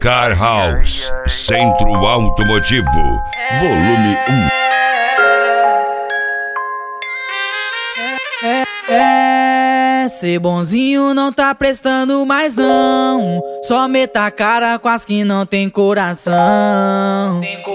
Car House, Centro Automotivo, volume 1. Ser bonzinho não tá prestando mais não. Só meta a cara com as que não tem coração.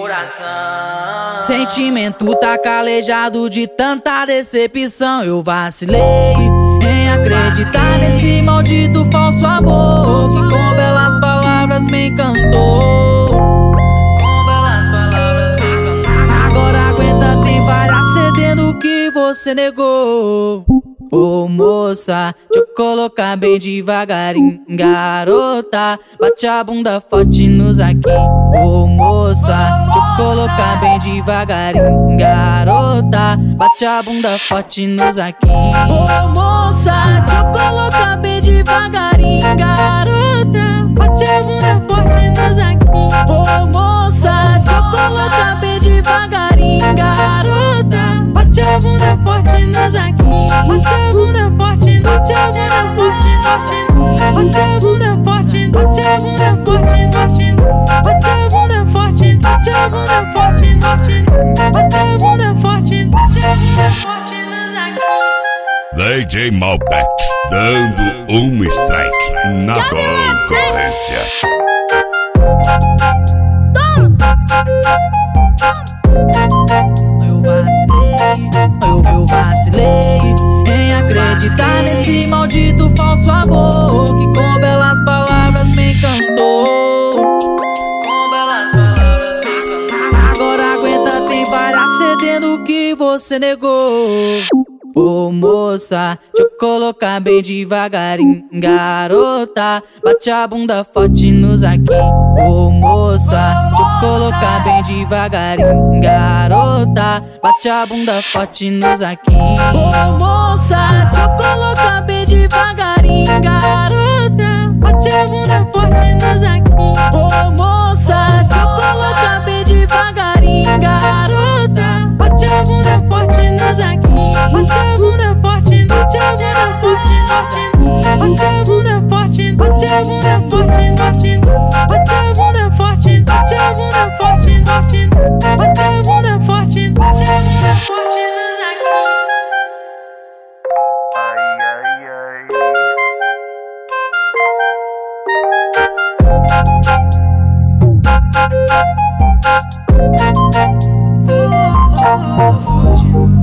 Sentimento tá calejado de tanta decepção. Eu vacilei em acreditar nesse maldito falso amor que com belas palavras me encantou. Agora aguenta, tem várias cedendo o que você negou. Ô moça, deixa eu colocar bem devagarinho. Garota, bate a bunda forte nos aqui. Ô moça, deixa eu colocar bem devagarinho. Garota, bate a bunda forte nos aqui. Ô moça, deixa eu colocar bem devagarinho. Garota, bate a bunda forte nos aqui. Ô moça, deixa eu colocar bem devagarinho. Garota, bate a bunda forte nos aqui. Bate a bunda forte, bate a bunda forte, bate a bunda forte, bate a bunda forte, bate a bunda forte, bate a bunda forte, bate a bunda forte, bate a bunda forte nos aqui. DJ Malbec, dando strike na concorrência. Eu vacilei em acreditar nesse maldito falso amor que com belas palavras me encantou. Agora aguenta, tem várias cedendo o que você negou. Ô moça, deixa eu colocar bem devagarinho. Garota, bate a bunda forte nos aqui. Ô moça, deixa eu colocar bem devagarinho. Garota, bate a bunda forte nos aqui. Ô moça, deixa eu colocar bem devagarinho. Garota, bate a bunda forte nos aqui. Ô moça, deixa eu colocar bem devagarinho. Garota, bate a bunda forte nos aqui. Bate a bunda forte, bate a bunda forte, bate a bunda forte, bate a bunda forte, bate a bunda forte, bate a bunda forte, bate a bunda forte, bate a bunda forte nos aqui. Bate a bunda forte.